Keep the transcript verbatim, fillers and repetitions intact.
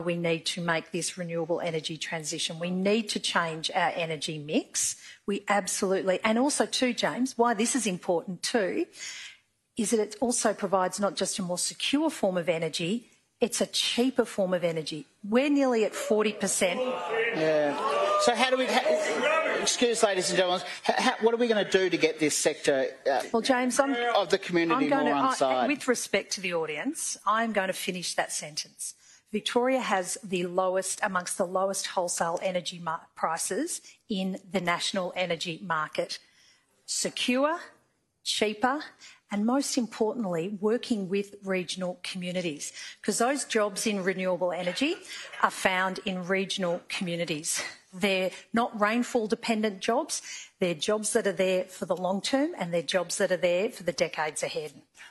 We need to make this renewable energy transition. We need to change our energy mix. We absolutely, and also too, James, why this is important too, is that it also provides not just a more secure form of energy, it's a cheaper form of energy. We're nearly at forty percent. Yeah. So how do we, how, excuse ladies and gentlemen, how, what are we going to do to get this sector uh, well, James, I'm, of the community I'm going more to, on side? I, with respect to the audience, I'm going to finish that sentence. Victoria has the lowest, amongst the lowest wholesale energy prices in the national energy market. Secure, cheaper, and most importantly, working with regional communities, because those jobs in renewable energy are found in regional communities. They're not rainfall-dependent jobs. They're jobs that are there for the long term, and they're jobs that are there for the decades ahead.